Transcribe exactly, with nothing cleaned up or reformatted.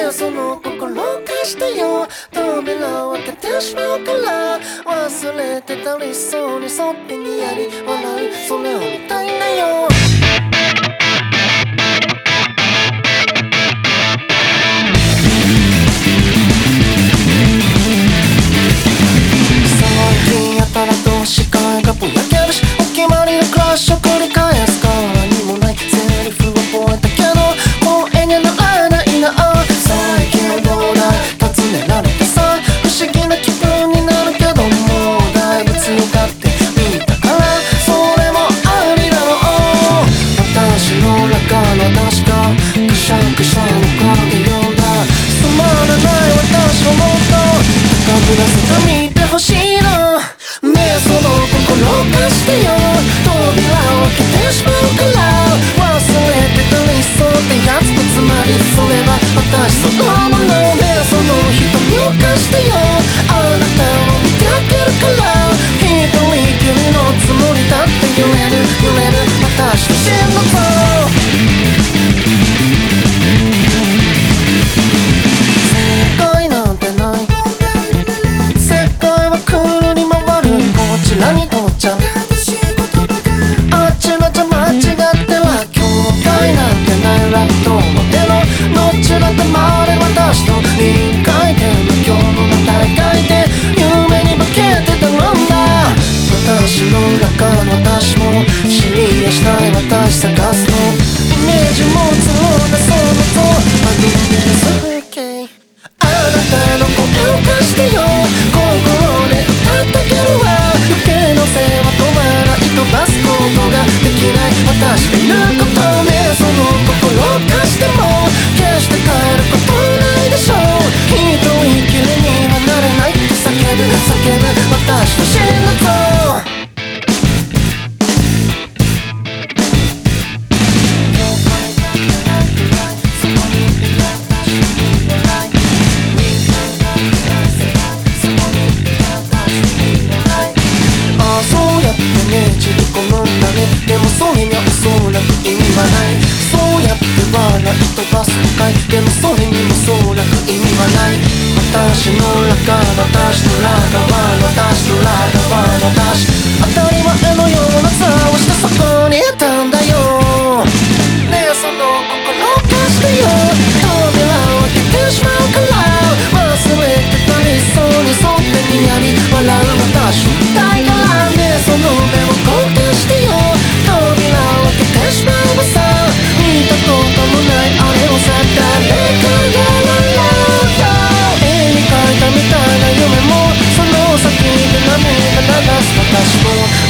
えその心貸してよ、扉を開けてしまうから、忘れてたりそうにそっぴにやり笑う、それを見たいんだよ。最近やたらと視界がぼやけるし、お決まりのクラッシュを繰り返すから何もないセリフを覚えたけどもう絵にならないな。最近どうだい尋ねられてさ、不思議な気分になるけどもうだいぶ強がってみたから、それもありだろう。私の中の私がくしゃくしゃの声で呼んだ、つまらない私をもっと高ぶらせてみてほしいな。ねえその心貸してよ、扉を開けてしまうから、忘れてた理想ってやつとつまりそれは私そのもの。ねえその瞳を貸してよ、あなたを見てあげるから、一人きりのつもりだって揺れる揺れる私と真の像。正解なんてない、世界はくるり回るこちらに到着、あちらじゃ間違っては境界なんてないラット表のどちらでもあれ私と臨界点の今日の大会で夢に化けてたんだ。私の中の私も知り合したい私探すのイメージ持つようなその像、あの風景、あなたの声を貸してよ、心で歌ってあげるわ。余計なせいは止まらない飛ばすことができない私がいることね。その心を貸しても決して変えることないでしょう。一人きりにはなれないって叫ぶ叫ぶ私の真の像。ちり込むんだね、でもそれにはおそらく意味はない。そうやって笑い飛ばすのかい、でもそれにもおそらく意味はない。私の中私の裏側私の裏側私、当たり前のような顔してそこにいたんだよ。ねえその心を貸してよ、扉を開けてしまうから、忘れてた理想に沿ってにやり笑う私みたいから。ねえその目を交換してよ、扉を開けてしまうのさ、見たこともないあれをさ誰かが笑うよ。絵に描いたみたいな夢もその先で涙流す私も